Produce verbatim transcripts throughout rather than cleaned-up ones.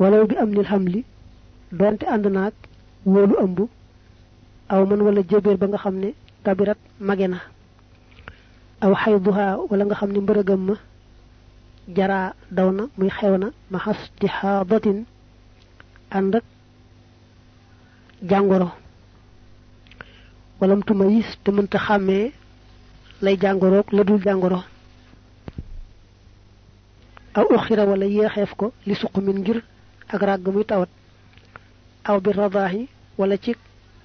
walaw bi amnil hamli donte ànd naag wóolu ëmb aw man wala jébéer ba nga xam ne kabirat mage na aw xayduha wala nga xam ne mbërëgam ma jaraa daw na muy xew na ma xastihadatin ànd ak jàngoro walam tuma yis te mënta xàmmee lay jàngoroog la dul jàngoro aw uxira wala yéexeef ko li suqmin ngir ak ràgg muy tawat aw bi radaahi wala ci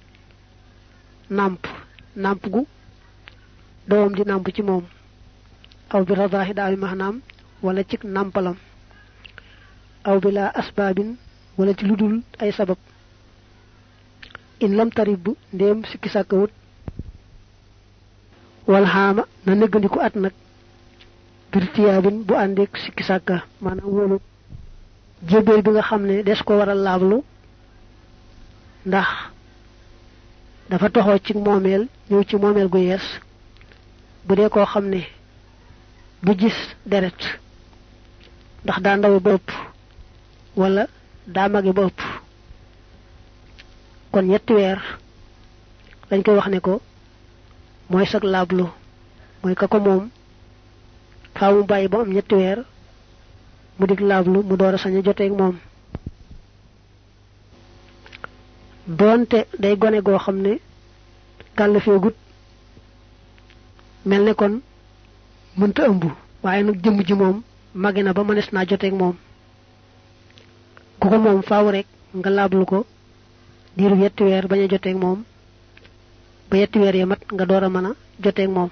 nàmp nàmp gu doomam di nàmp ci moom aw bi radaahi daal maanaam wala ci nàmpalam aw bi laa asbaabin wala ci ludul ay sabab in lam tarib ndéem sikki sàkkawut wal xaama na nëggandiku at nag birtiyaabin bu àndeek sikki sàkka maanaam wóolu jébéer bi nga xam ne des ko waral laablu ndax dafa toxoo ci moomeel ñëw ci moomeel gu yees bu dee koo xam ne du gis deret ndax daa ndawe ba ëpp wala daa mage ba ëpp kon ñetti weer lañ koy wax ne ko mooy sag laablu mooy ka ko moom faaw mu bàyyi ba am ñetti weer mu dig laablu mu door a sañ a joteeg moom doonte day gone goo xam ne kàllafeegut mel ne kon mënta ëmb waaye nag jëmm ji moom mage na ba mënees naa joteeg moom ku ko moom faaw rek nga laablu ko diiru yetti weer bañ a joteeg moom ba yetti weer ya mat nga door a mën a joteeg moom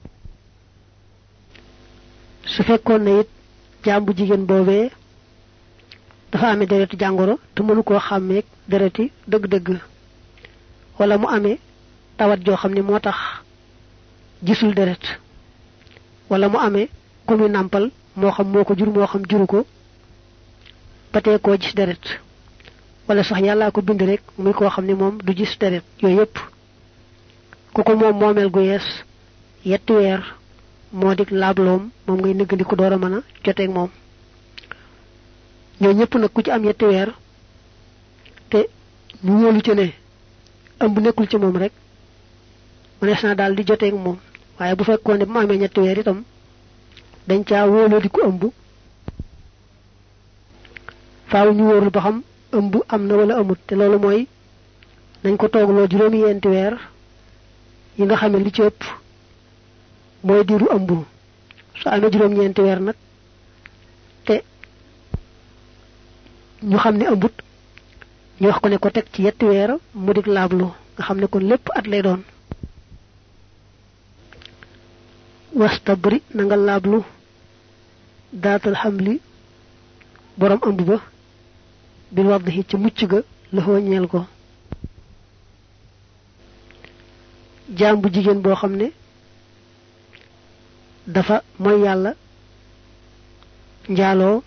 su fekkoon ne it jaam bu jigéen boobee dafa amee dereti jàngoro te mënu koo xàmmeeg dereti dëgg-dëgg wala mu amee tawat joo xam ne moo tax gisul deret wala mu amee ku muy nàmpal moo xam moo ko jur moo xam juru ko ba tee koo gis deret wala sax yàllaa ko bind rek muy koo xam ne moom du gis deret yooyu yépp ku ko moom moomeel gu yees yetti weer moo dig laabloom moom ngay nëggandi ko door a mën a joteeg moom ñoo ñëpp nag ku ci am yetti weer te ñu wóolu ci ne ëmb nekkul ci moom rek mënees naa daal di joteeg moom waaye bu fekkoon ne bu mu amee ñetti weer itam dañ caa wóoloo di ko ëmb faaw ñu wóorul ba xam ëmb am na wala amut te loolu mooy nañ ko toogloo juróomi yenti weer yi nga xam ne li ci ëpp mooy diiru ëmb su amee juróom-ñeenti weer nag te ñu xam ne ëmbut ñu wax ko ne ko teg ci yetti weer mu dig laablu nga xam ne kon lépp at lay doon wastabri na nga laablu daatal xamli borom ëmb ba bil wadhi ci mucc ga la ñeel ko jaam bu jigéen boo xam ne dafa mooy yàlla njaaloo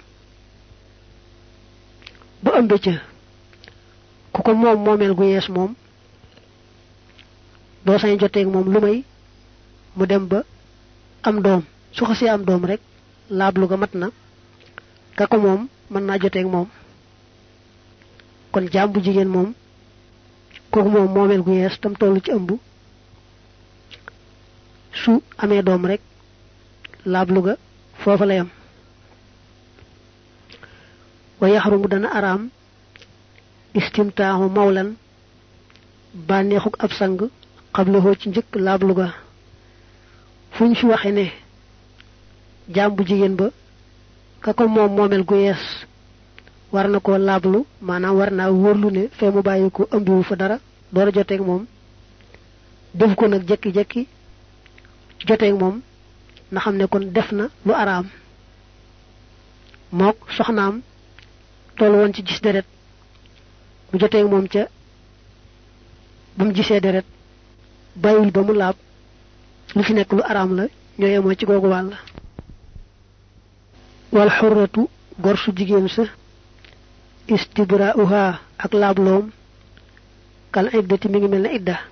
ba ëmbe ca ku ko moom moomeel gu yees moom doo sañ joteeg moom lu may mu dem ba am doom su xasee am doom rek laablu ga mat na ka ko moom mën naa joteeg moom kon jaam bu jigéen moom kooku moom moomeel gu yees tam tollu ci ëmb su amee doom rek laablu ga foofa la yam wa yaxrumu dana araam istimtaahu mawlan bànneexuk ab sang xablahoo ci njëkk laablu ga fu ñu fi waxe ne jaam bu jigéen ba ka ko moom moomeel gu yees war na koo laablu maanaam war naa wóorlu ne fee mu bàyyi ko ëmbiwu fa dara door a joteeg moom def ko nag jekki-jekki joteeg moom na xam ne kon def na lu araam mook soxnaam toll woon ci gis deret mu joteeg moom ca ba mu gisee deret bàyyil ba mu laab lu ci nekk lu araam la ñoo yemoo ci googu wàll wal xurratu gor su jigéen sa istibra'uha ak laabloom kal iddati mi ngi mel ne idda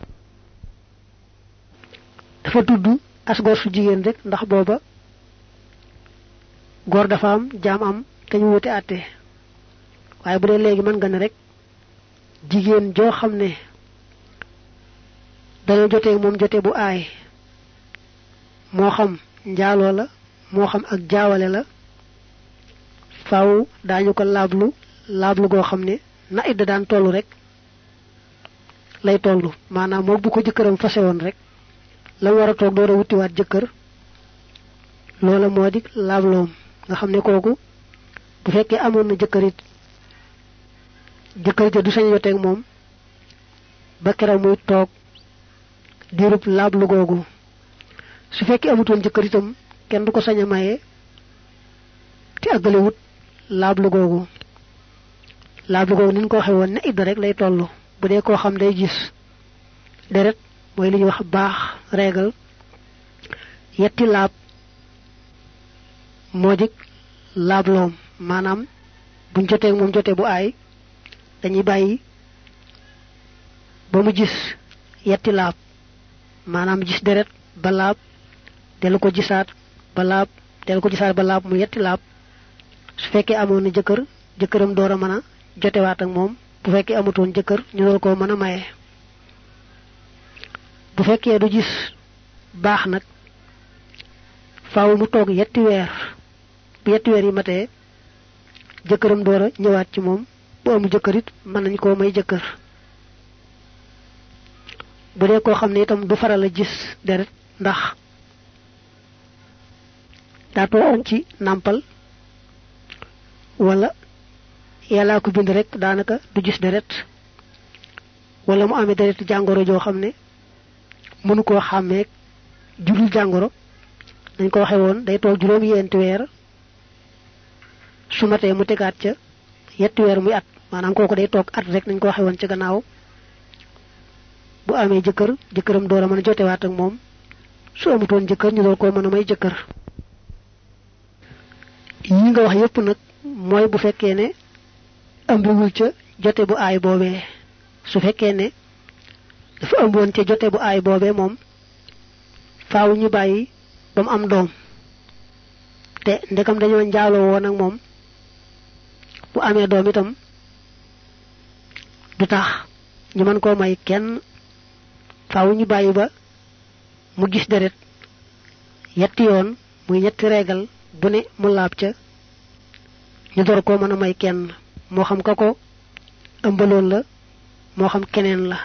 dafa tudd as gor su jigéen rek ndax booba góor dafa am jaam am te ñu wute àtte waaye bu dee léegi mën nga ne rek jigéen joo xam ne dañoo jotee moom jote bu aay moo xam njaaloo la moo xam ak jaawale la faaw daañu ko laablu laablu goo xam ne na idda daan tollu rek lay tollu maanaam moo bu ko jëkkëram fase woon rek la war a toog door a wutiwaat jëkkër loola moo di laabloom nga xam ne kooku bu fekkee amoon na jëkkërit jëkkër ja du sañ yoteeg moom ba keroog muy toog diirub laablu googu su fekkee amutoon jëkkër itam kenn du ko sañ a maye te àggale wut laablu googu laablu googu ni ñu ko waxee woon ne idda rek lay toll bu dee koo xam day gis deret mooy li ñuy wax baax régal yetti laab moo di laabloom maanaam buñ jotee moom jotee bu aay dañuy bàyyi ba mu gis yetti laab maanaam gis deret ba laab dellu ko gisaat ba laab dellu ko gisaat ba laab mu yetti laab su fekkee amoon na jëkkër jëkkëram door a mën a jotewaat ak moom bu fekkee amutoon jëkkër ñu door koo mën a maye bu fekkee du gis baax nag faaw mu toog yetti weer bu yetti weer yi matee jëkkëram door a ñëwaat ci moom bu amu jëkkërit mën nañ koo may jëkkër bu dee koo xam ne itam du faral a gis deret ndax daa toogoon ci nàmpal wala yàllaa ko bind rek daanaka du gis deret wala mu amee deret jàngoro joo xam ne mënu koo xàmmeeg jurul jàngoro dañ ko waxe woon day toog juróom yenti weer su matee mu tegaat ca yetti weer muy at maanaam kooku day toog at rek nañ ko waxe woon ci gannaaw bu amee jëkkër jëkkëram door a mën a jotewaat ak moom su amutoon jëkkër ñu door koo mën a may jëkkër yi nga wax yépp nag mooy bu fekkee ne ëmbiwul ca jote bu aay boobee su fekkee ne dafa ëmboon ca jote bu aay boobee moom faaw ñu bàyyi ba mu am doom te ndekam dañoo njaaloo woon ak moom bu amee doom itam du tax ñu mën koo may kenn faaw ñu bàyyi ba mu gis deret yetti yoon muy ñetti reegal bu ne mu laab ca ñu door koo mën a may kenn moo xam ka ko ëmbaloon la moo xam keneen la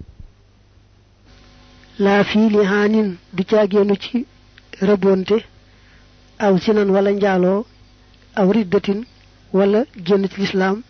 laa fii li haanin du caagéenu ci rëbbonte aw sinan wala njaaloo aw riddatin wala génn ci lislaam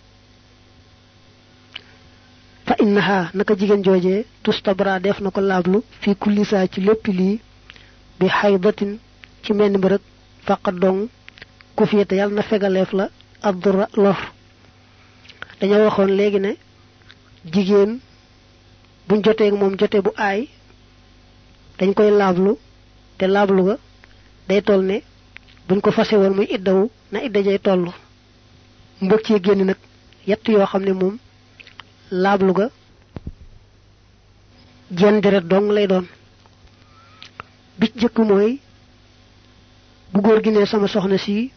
fa innaha naka jigéen joojee tustabra def na ko laablu fi kulli saa ci lépp lii bi xaydatin ci menn mbërëg faqat dong ku fiite yàlla na fegaleef la addura lor dañoo waxoon léegi ne jigéen buñ jotee moom jote bu aay dañ koy laablu te laablu ga day toll ne buñ ko fase woon muy iddawu na idda jay toll mbëg ci génn nag yett yoo xam ne moom laablu ga jenn deret dong lay doon bi ci jëkk mooy bu góor gi ne sama soxna si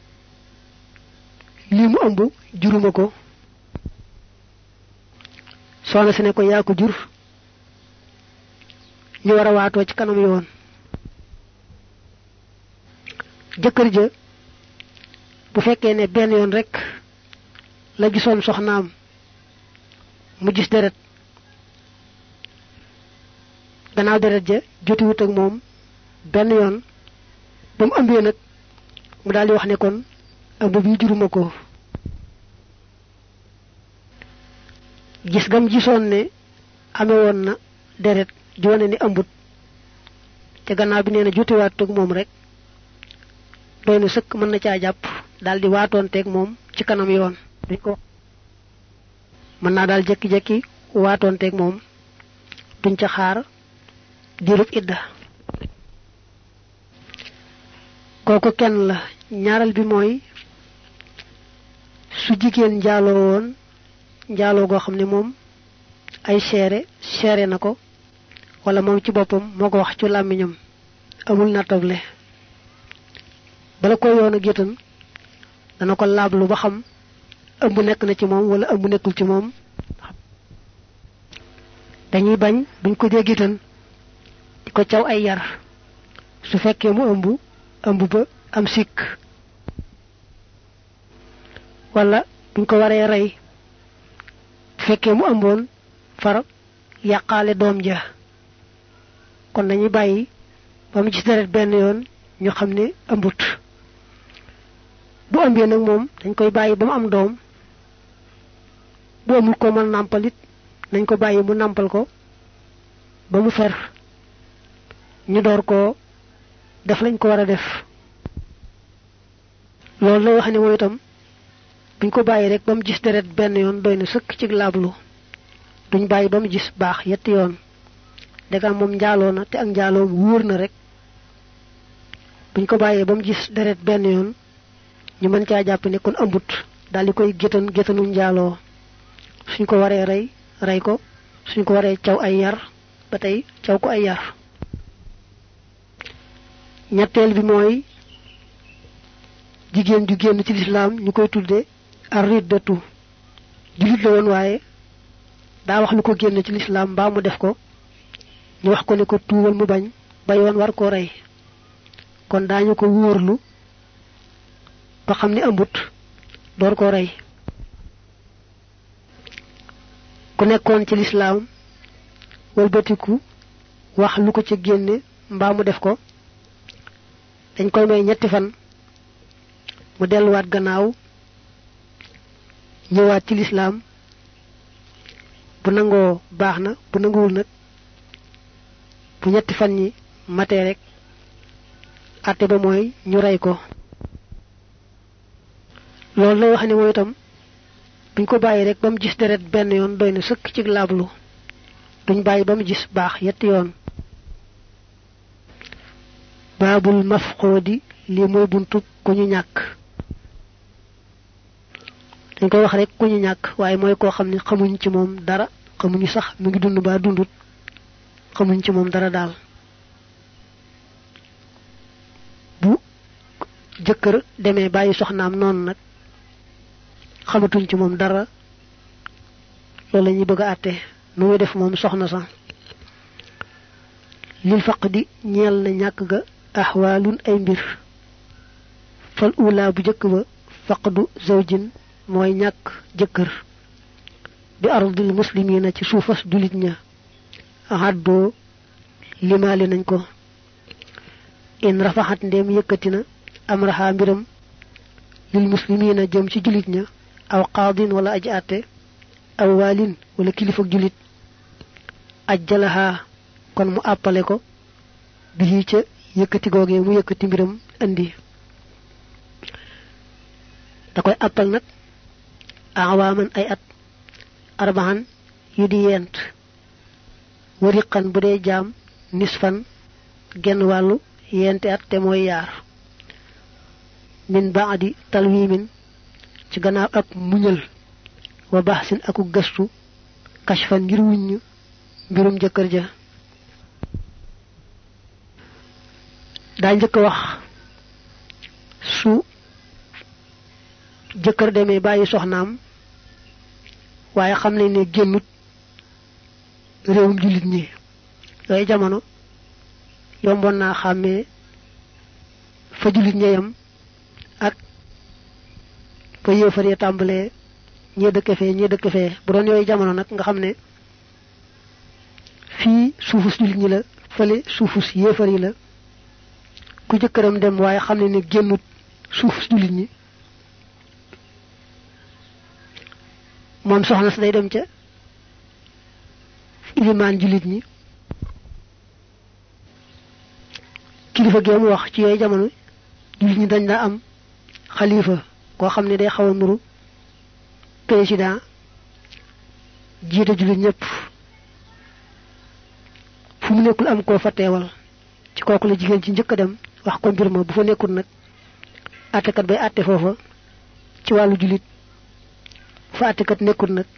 lii mu ëmb juruma ko soxna si ne ko yaa ko jur ñu war a waatoo ci kanam yoon jëkkër ja bu fekkee ne benn yoon rek la gisoon soxnaam mu gis deret gannaaw deret ja jotiwut ak moom benn yoon ba mu ëmbee nag mu daal di wax ne kon ëmb bi juruma ko gis gam gisoon ne amee woon na deret di wane ni ëmbut te gannaaw bi nee na jotiwaat ak moom rek doy na sëkk mën na caa jàpp daal di waatoonteeg moom ci kanam yoon dañ ko mën naa daal jekki-jekki waatoonteeg moom duñ ca xaar diirub idda kooku kenn la ñaaral bi mooy su jigéen njaaloo woon njaaloo goo xam ne moom ay seere seere na ko wala moom ci boppam moo ko wax ci làmmiñam amul nattable bala ko yoon a gétan dana ko laablu ba xam ëmb nekk na ci moom wala ëmb nekkul ci moom dañuy bañ buñ ko dee gitan di ko caw ay yar su fekkee mu ëmb ëmb ba am sikk wala buñ ko waree rey fekkee mu ëmboon far yàqaale doom ja kon dañuy bàyyi ba mu gis deret benn yoon ñu xam ne ëmbut bu ëmbee nag moom dañ koy bàyyi ba mu am doom bu amul ko mën nàmpalit nañ ko bàyyi mu nàmpal ko ba mu fer ñu door ko def lañ ko war a def loolu lay wax ne mooy itam buñ ko bàyyi rek ba mu gis deret benn yoon doy na sëkk ci laablu duñ bàyyi ba mu gis baax yetti yoon dega moom njaaloo na te ak njaaloo wóor na rek buñ ko bàyyee ba mu gis deret benn yoon ñu mën caa jàpp ne kon ëmbut daal di koy gétan gétanu njaaloo suñ ko waree rey rey ko suñ ko waree caw ay yar ba tey caw ko ay yar ñetteel bi mooy jigéen ju génn ci lislaam ñu koy tudde ar-riddatu julit la woon waaye daa wax lu ko génn ci lislaam mbaa mu def ko ñu wax ko ne ko tuubal mu bañ ba yoon war koo rey kon daañu ko wóorlu ba xam ne ëmbut door koo rey ku nekkoon ci lislaam walbatiku wax lu ko ci génne mbaa mu def ko dañ koy may ñetti fan mu delluwaat gannaaw ñëwaat ci lislaam bu nangoo baax na bu nanguwul nag bu ñetti fan ñi matee rek àtte ba mooy ñu rey ko loolu lay wax ne mooy itam buñ ko bàyyi rek ba mu gis deret benn yoon doy na sëkk ci laablu duñ bàyyi ba mu gis baax yetti yoon baabul mafqoodi lii mooy buntu ku ñu ñàkk dañ koy wax rek ku ñu ñàkk waaye mooy koo xam ne xamuñ ci moom dara xamuñu sax mu ngi dund ba dundut xamuñ ci moom dara daal bu jëkkër demee bàyyi soxnaam noonu nag xamatuñ ci moom dara loolu la ñuy bëgg a àtte nu muy def moom soxna sax lil faqdi ñeel na ñàkk ga ahwaalun ay mbir fal ula bu jëkk ba faqdu zawjin mooy ñàkk jëkkër bi ardil muslimina ci suufas julit ña haddoo limaale nañ ko in rafaxat ndem yëkkati na amraha mbiram lil muslimina jëm ci julit ña aw qaadin wala aji àtte aw waalin wala kilifa julit ajjalaha kon mu àppale ko bi ca yëkkati googee mu yëkkati mbiram andi da koy àppal nag awaaman ay at arbaan yu di yent wariqan bu dee jaam nisfan genn wàllu yenti at te mooy yaar min baadi talwimin ci gannaaw ak muñal wa baxsin aku gëstu kashfan ngir wuññ mbirum jëkkër ja daa njëkk wax su jëkkër demee bàyyi soxnaam waaye xam nañ ne génnut réewum jullit ñi yooyu jamono yomboon naa xàmmee fa jullit ñeyam ak fa yéefar ya tàmbalee ñee dëkk fee ñee dëkk fee bu doon yooyu jamono nag nga xam ne fii suufus jullit ñi la fële suufus yéefar yi la ku jëkkëram dem waaye xam ne ne génnut suufus jullit ñi moom soxna si day dem ca ilimaan jullit ñi kilifa gi mu wax ci yooyu jamono jullit ñi dañ daa am xalifa koo xam ne day xaw a nuru président jiite jullit ñëpp fu mu nekkul am koo fa teewal ci kooku la jigéen ci njëkk a dem wax ko mbir ma bu fa nekkul nag àttekat bay àtte foofa ci wàllu jullit fa àttekat nekkul nag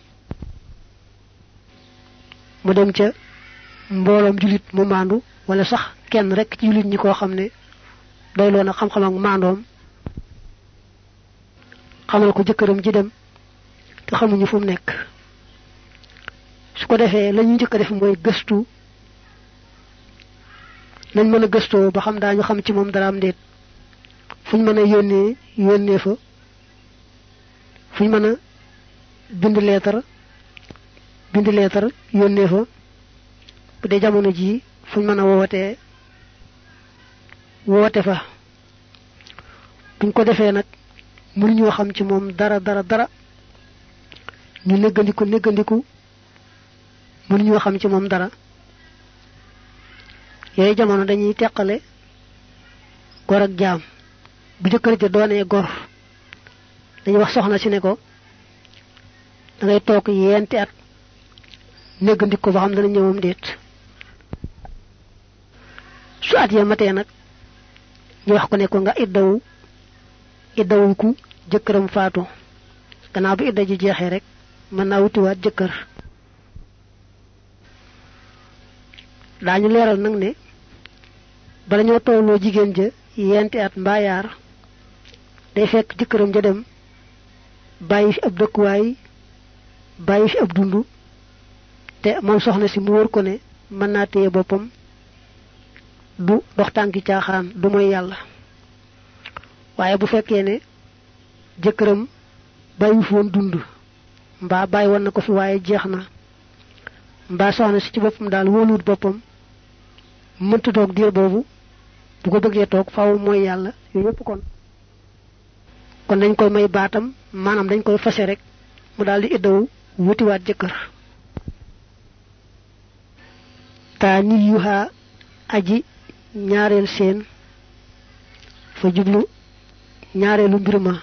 mu dem ca mbooloom jullit mu maandu wala sax kenn rek ci jullit ñi koo xam ne doyloo na xam-xam ak maandoom xamal ko jëkkëram ji dem te xamuñu fu mu nekk su ko defee la ñu njëkk a def mooy gëstu nañ mën a gëstoo ba xam daañu xam ci moom dara am déet fuñ mën a yónnee yónnee fa fuñ mën a bind leetar bind leetar yónnee fa bu dee jamono ji fuñ mën a wootee woote fa buñ ko defee nag mënuñoo xam ci moom dara dara dara ñu néggandiku néggandiku mënuñoo xam ci moom dara yooyu jamono dañuy teqale gor ak jaam bu jëkkër ja doonee gor dañuy wax soxna si ne ko da ngay toog yenti at néggandiku ba xam dana ñëwam déet su at ya matee nag ñu wax ko ne ko nga iddawu iddawu ku jëkkëram faatu gannaaw bi idda ji jeexee rek mën naa wutiwaat jëkkër daañu leeral nag ne bala ñoo tolloo jigéen ja yenti at mbaa yaar day fekk jëkkëram ja dem bàyyi fi ab dëkkuwaay bàyyi fi ab dund te moom soxna si mu wër ko ne mën naa téye boppam du dox tànki caaxaan du mooy yàlla waaye bu fekkee ne jëkkëram bàyyi fi woon dund mbaa bàyyi woon na ko fi waaye jeex na mbaa soxna si ci boppam daal wóoluwut boppam mënta toog diir boobu bu ko bëggee toog faaw mooy yàlla yooyu yëpp kon kon dañ koy may baatam maanaam dañ koy fase rek mu daal di iddawu wutiwaat jëkkër taa ni yuha aji ñaareel seen fa jublu ñaareelu mbir ma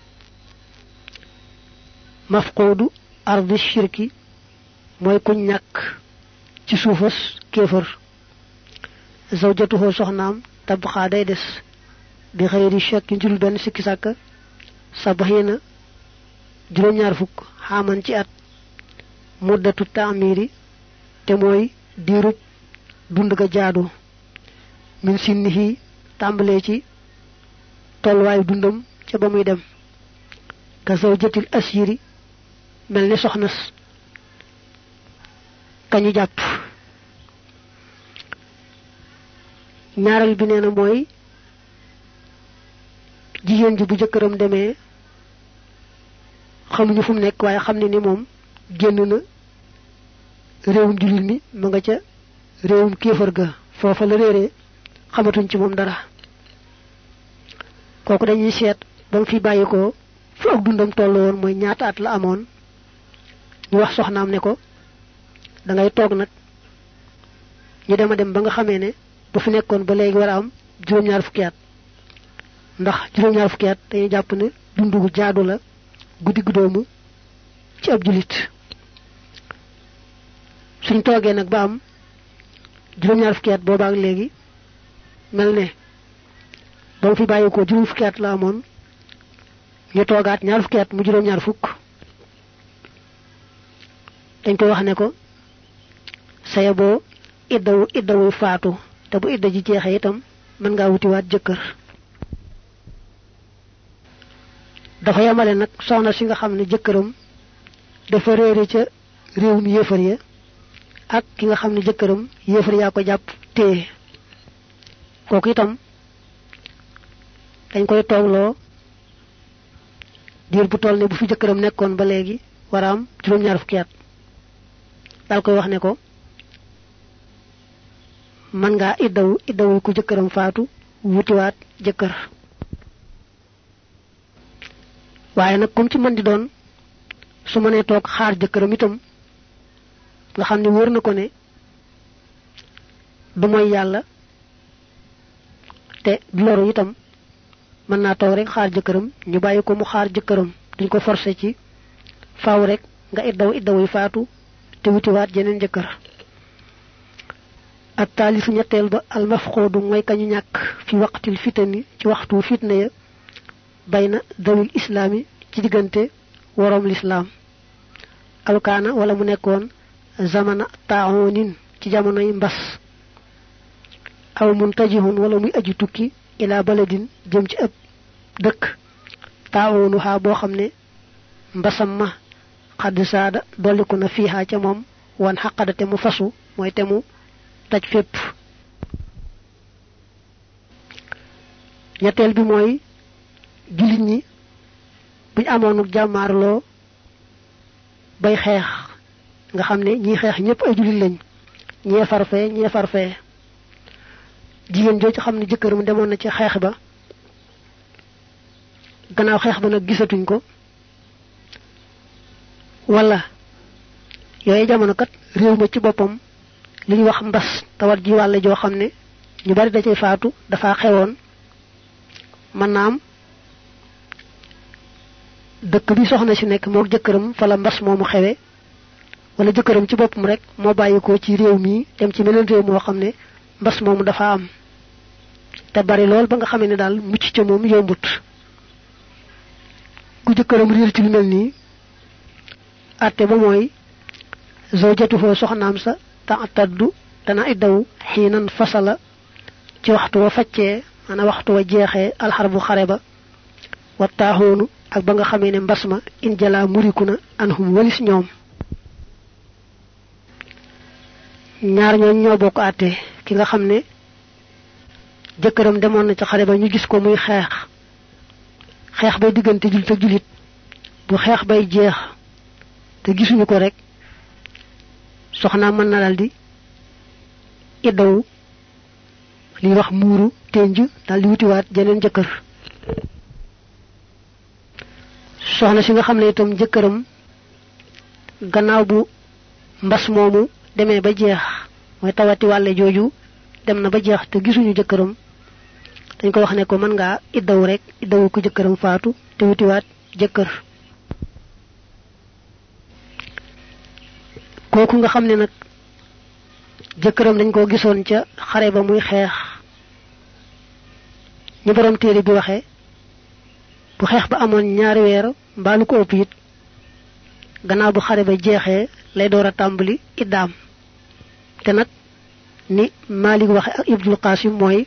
mafquudu ardi shirki mooy ku ñàkk ci suufas kéefër zawjatuhu soxnaam tabxaa day des bi xëyri shakki njurul benn sikki sàkka sabaxina juróom-ñaar fukk xaaman ci at muddatu taamiri te mooy diirub dund ga jaadu min sinnihi tàmbalee ci tolluwaayu dundam ca ba muy dem ka zawjatil asiri mel ni soxnas kañu jàpp ñaareel bi nee na mooy jigéen ji bu jëkkëram demee xamuñu fu mu nekk waaye xam ne ni moom génn na réewum jullit mi ma nga ca réewum kéefër ga foofa la réeree xamatuñ ci moom dara kooku dañuy seet ba mu fi bàyyi ko fu ak dundam toll woon mooy ñaata at la amoon ñu wax soxnaam ne ko da ngay toog nag ñu dem a dem ba nga xamee ne bu fi nekkoon ba léegi war a am juróom-ñaar fukki at ndax juróom-ñaar fukki at dañuy jàpp ne dund gu jaadu la guddi gu doomu ci ab julit suñ toogee nag ba am juróom-ñaar fukki at boobaak léegi mel ne ba mu fi bàyyi ko juróom fukki at la amoon ñu toogaat ñaar fukki at mu juróom-ñaar fukk dañ koy wax ne ko saya boo iddawu iddawu faatu te bu idda ji jeexee itam mën ngaa wutiwaat jëkkër dafa yamale nag soxna si nga xam ne jëkkëram dafa réere ca réewum yéefar ya ak ki nga xam ne jëkkëram yéefar yaa ko jàpp téye kooku itam dañ koy toogloo diir bu toll ne bu fi jëkkëram nekkoon ba léegi war a am juróom-ñaar fukki at daal koy wax ne ko man ngaa iddawu iddawu ku jëkkëram faatu wutiwaat jëkkër waaye nag comme ci mën di doon su ma nee toog xaar jëkkëram itam nga xam ne wóor na ko ne du mooy yàlla te du loru itam mën naa toog rek xaar jëkkëram ñu bàyyi ko mu xaar jëkkëram duñ ko forcé ci faaw rek nga iddaw iddawuy faatu te wutiwaat jeneen jëkkër ak taalifu ñetteel ba almafxoodu mooy kañu ñàkk fi waqtil fitani ci waxtu fitna ya bayna dawil islaami ci diggante woroom lislaam alkaana wala mu nekkoon zamana taaxoonin ci jamonoy mbas aw muntajihun wala muy aju tukki ila baladin jëm ci ëpp dëkk taaxoonu xaa boo xam ne mbasam ma xadd saada dolliku na fiiha ca moom wan xaqada te mu fasu mooy te mu taj fépp. ñetteel bi mooy jullit ñi buñ amoonu jàmmaarloo bay xeex nga xam ne ñii xeex ñëpp ay jullit lañ ñee farfee ñee farfee jigéen joo ci xam ne jëkkëram demoon na ci xeex ba gannaaw xeex ba nag gisatuñ ko wala yooyu jamono kat réew ma ci boppam li ñuy wax mbas tawat ji wàlle joo xam ne ñu bari da cay faatu dafa xewoon mën naa am dëkk bi soxna si nekk mook jëkkëram fa la mbas moomu xewe wala jëkkëram ci boppam rek moo bàyyikoo ci réew mi dem ci meneen réew moo xam ne mbas moomu dafa am te bari lool ba nga xamee ne daal mucc ca moom yombut ku jëkkëram réer ci lu mel nii atte ba mooy zawjatuhu soxnaam sa ta'taddu dana iddaw xiinan fasala ci waxtu wa faccee ana waxtu wa jeexee alxarbu xare ba wa taaxoonu ak ba nga xamee ne mbas ma in jala muriku na anhum walis ñoom ñaar ñooñ ñoo bokk àtte ki nga xam ne jëkkëram demoon na ci xare ba ñu gis ko muy xeex xeex bay diggante jullit ak jullit bu xeex bay jeex te gisuñu ko rek soxna mën na daldi iddaw li wax muuru tenj daldi wutiwaat jeneen jëkkër soxna si nga xam ne itam jëkkëram gannaaw bu mbas moomu demee ba jeex mooy tawati wàlle jooju dem na ba jeex te gisuñu jëkkëram dañ ko wax ne ko mën ngaa iddaw rek iddawu ko jëkkëram faatu te wutiwaat jëkkër kooku nga xam ne nag jëkkëram dañ ko gisoon ca xare ba muy xeex ñu borom téere bi waxe bu xeex ba amoon ñaari weer mbaa lu ko ëpp it gannaaw bu xare ba jeexee lay door a tàmbali iddaam te nag ni Maalik waxe ak Ibnul Qasim mooy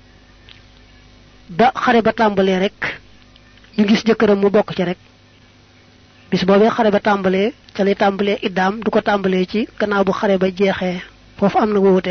ba xare ba tàmbalee rek ñu gis jëkkëram mu bokk ci rek bis boobee xare ba tàmbalee ca lay tàmbalee iddaam du ko tàmbalee ci gannaaw bu xare ba jeexee foofu am na wuute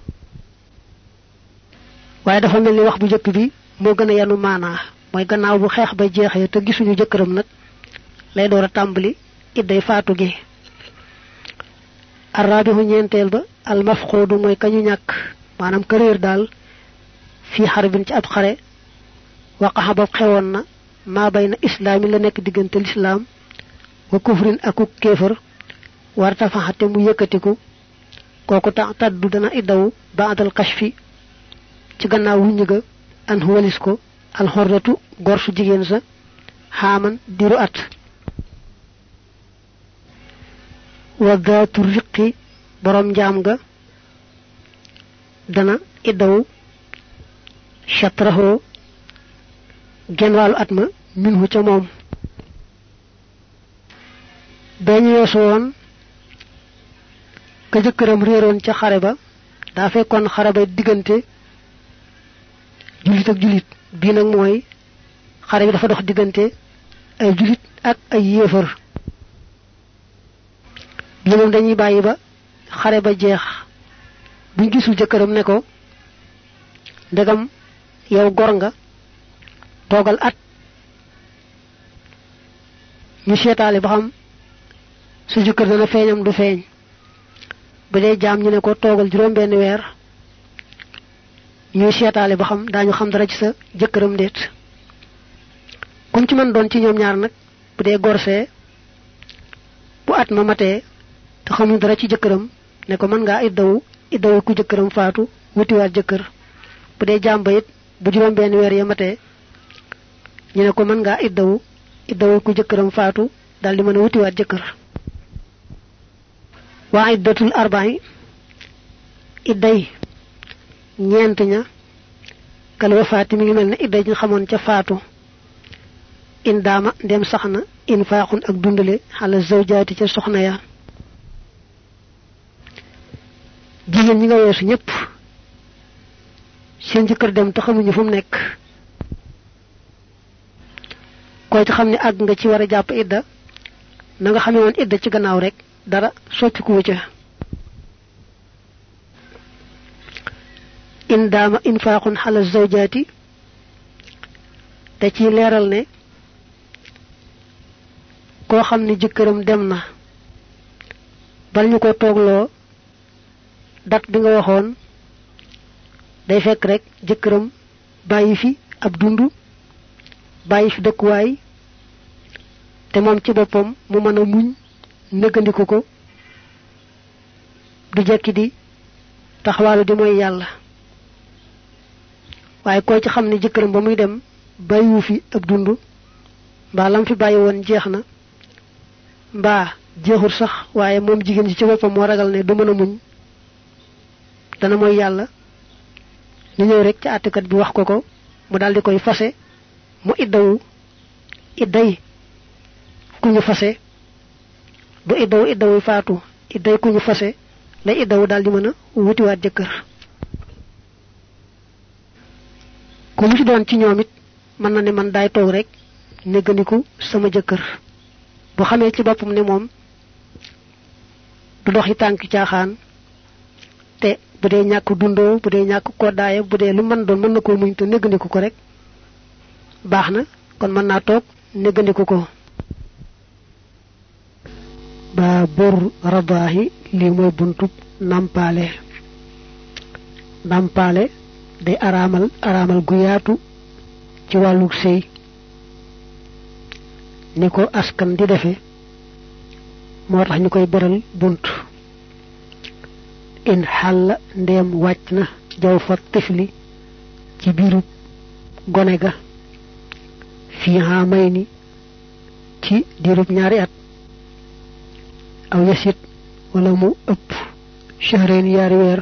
waaye dafa mel ni wax bu njëkk bi moo gën a yanu maanaa mooy gannaaw bu xeex ba jeexee te gisuñu jëkkëram nag lay door a tàmbali idday faatu gi arraabihu ñeenteel ba almafxoodu mooy kañu ñàkk maanaam këréer daal fii xarbin ci ab xare waqaxa ba xewoon na maa bay na islaami la nekk diggante lislaam wa kufrin akuk kéefër war tafaxate mu yëkkatiku kooku tax taddu dana iddaw baadal kashfi ci gannaaw wuññi ga an walis ko alxorratu gor su jigéen sa xaaman diru at wa daatu riqi borom njaam ga dana iddaw chatraho genn wàllu at ma minhu ca moom dañu yeesu woon ka jëkkëram réeroon ca xare ba daa fekkoon xare ba diggante jullit ak jullit bii nag mooy xare bi dafa dox diggante ay jullit ak ay yéefar bii moom dañuy bàyyi ba xare ba jeex buñ gisul jëkkëram ne ko ndegam yow gor nga toogal at ñu seetaale ba xam su jëkkër dana feeñam du feeñ bu dee jaam ñu ne ko toogal juróom benn weer ñuy seetaale ba xam daañu xam dara ci sa jëkkëram déet kum ci mën doon ci ñoom ñaar nag bu dee gorsee bu at ma matee te xamuñ dara ci jëkkëram ne ko mën ngaa iddawu iddawu ku jëkkëram faatu wutiwaat jëkkër bu dee jaam ba it bu juróom benn weer ya matee ñu ne ko mën ngaa iddawu iddawu ku jëkkëram faatu daldi mën a wutiwaat jëkkër waa iddatul arba'i idday ñeent ña kal wafaati mi ngi mel ne idday ñu xamoon ca faatu in daama ndem sax na infaaxun ak dundale xala zawjaati ca soxna ya jigéen ñi nga weesu ñëpp seen jëkkër dem te xamuñu fu mu nekk koo ci xam ne àgg nga ci war a jàpp idda na nga xamé won idda ci gannaaw rek dara soppiku wu ca indama infaqun ala zawjati da ci leral ne ko xamni jëkkëram dem na bal ñu ko togloo dat bi nga waxoon day fekk rek jëkkëram bàyyi fi ab dundu bàyyi fi dëkkuwaay te moom ci boppam mu mën a muñ nëggandiku ko du jekki di taxawaalu di mooy yàlla waaye koo ci xam ne jëkkëram ba muy dem bàyyiwu fi ab dundu mbaa lam fi bàyyi woon jeex na mbaa jeexul sax waaye moom jigéen ji ci boppam moo ragal ne du mën a muñ dana mooy yàlla ñu ñëw rek ci àttekat bi wax ko ko mu daldi koy fase mu iddawu idday ku ñu fase du iddawu iddawu faatu idday ku ñu fase lay iddawu daldi mën a wutiwaat jëkkër ku mu ci doon ci ñoom it mën na ne man daay toog rek néggandiku sama jëkkër bu xamee ci boppam ne moom du doxi tànk caaxaan te bu dee ñàkk dundoo bu dee ñàkk koddaaya bu dee lu mën doon mën na koo muñ te néggandiku ko rek baax na kon mën naa toog néggandiku ko ba bur radaahi li mooy buntub nampaale nampaale day araamal araamal gu yaatu ci wàllu sëy ni ko askan di defe moo tax ñu koy beral bunt in xàll ndeem wàcc na jaw fa tifli ci biiru gone ga fii haa may ni ci diirub ñaari at aw yasit wala mu ëpp shahreen yaari weer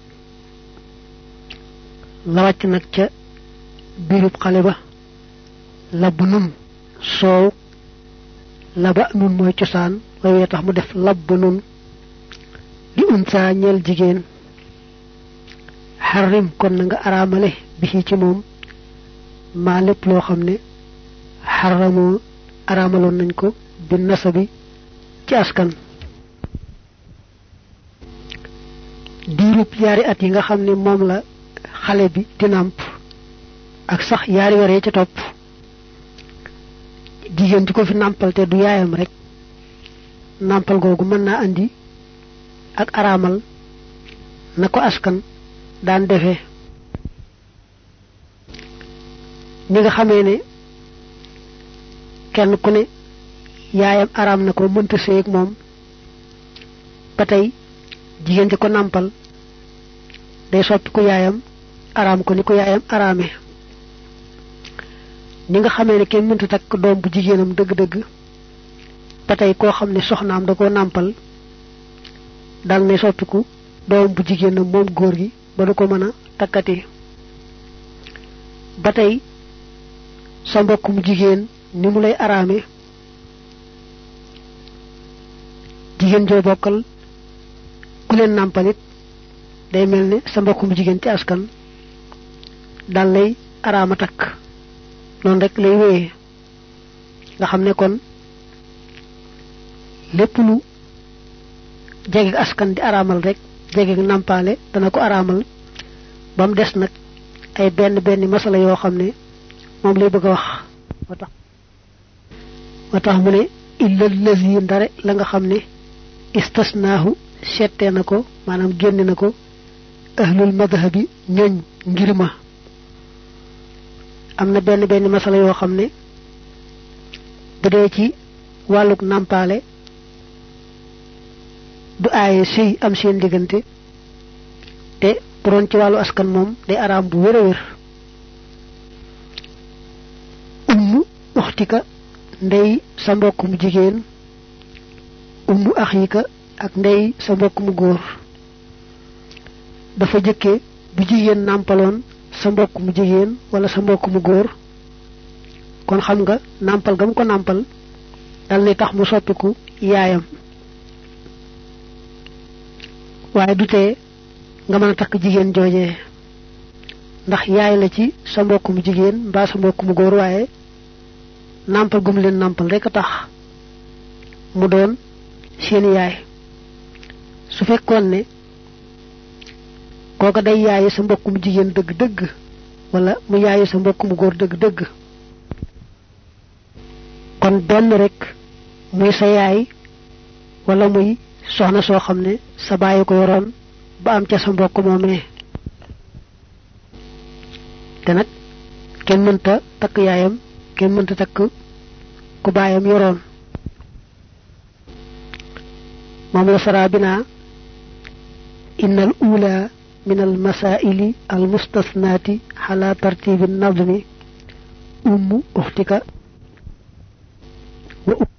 la wàcc nag ca biirub xale ba labb nun soow laba nun mooy cosaan waaye tax mu def labb nun li unsa ñeel jigéen xarrim kon na nga araamale bi ci moom maa lépp loo xam ne xaramoo araamaloon nañ ko bi nasabi ci askan diirub yaari at yi nga xam ne moom la xale bi di nàmp ak sax yaari weer ca topp jigéen ji ko fi nàmpal te du yaayam rek nàmpal googu mën naa andi ak araamal na ko askan daan defee ni nga xamee ne kenn ku ne yaayam araam na ko mënta sëy ak moom ba tey jigéen ji ko nàmpal day soppi ku yaayam araam ko ni ko yaayam araame ni nga xamee ne kenn mënta takk doom bu jigéenam dëgg-dëgg ba tey koo xam ne soxnaam da koo nàmpal dal ne soppiku doom bu jigéenam moom góor gi ba du ko mën a takkati ba tey sa mbokkum jigéen ni mu lay araame jigéen joo bokkal ku leen nàmpalit day mel ne sa mbokkum jigéen ci askan dal lay araama takk noonu rek lay wéyee nga xam ne kon lépp lu jege askan di araamal rek jege nàmpaale dana ko araamal ba mu des nag ay benn benn masala yoo xam ne moom lay bëgg a wax moo tax moo tax mu ne illa allazi ndare la nga xam ne istasnaahu settee na ko maanaam génne na ko ahlul madhabi ñoñ ngir ma am na benn benn masala yoo xam ne bu dee ci wàlluk nàmpaale du aaye sëy am seen diggante te bu doon ci wàllu askan moom day araam bu wér a wér ummu uxtika ndey sa mbokk mu jigéen ummu axika ak ndey sa mbokk mu góor dafa jëkke bu jigéen nàmpaloon sa mbokk mu jigéen wala sa mbokk mu góor kon xam nga nàmpal gam ko nàmpal dal ne tax mu soppiku yaayam waaye du tee nga mën a takk jigéen joojee ndax yaay la ci sa mbokk mu jigéen mbaa sa mbokk mu góor waaye nàmpal gum leen nàmpal rek a tax mu doon seen yaay su fekkoon ne kooka day yaayi sa mbokk mu jigéen dëgg-dëgg wala mu yaayi sa mbokk mu góor dëgg-dëgg kon benn rek muy sa yaay wala muy soxna soo xam ne sa bàyyi ko yoroon ba am ca sa mbokk moomee te nag kenn mënta takk yaayam kenn mënta takk ku baayam yoroon moom la sara bina innal ula min al masaili al mustasnati ala tartibi an-nazmi ummu ukhtika wa